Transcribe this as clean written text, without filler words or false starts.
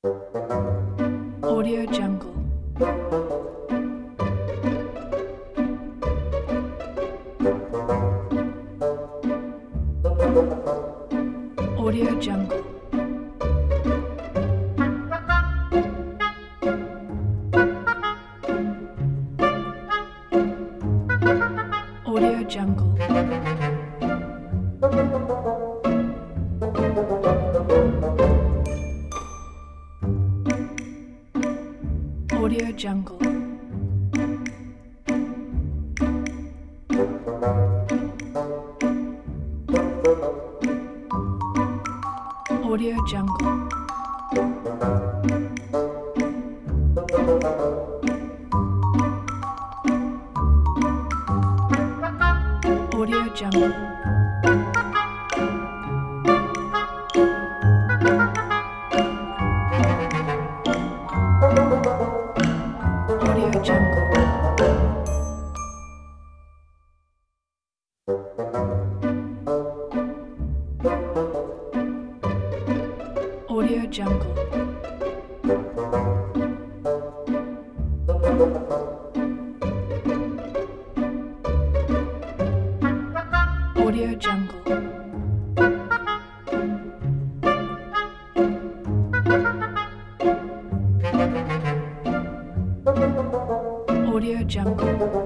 Audio Jungle. Audio Jungle. Audio Jungle. Audio Jungle. Audio Jungle. Audio Jungle. Audio Jungle. Audio Jungle. Audio Jungle. Audio Jungle.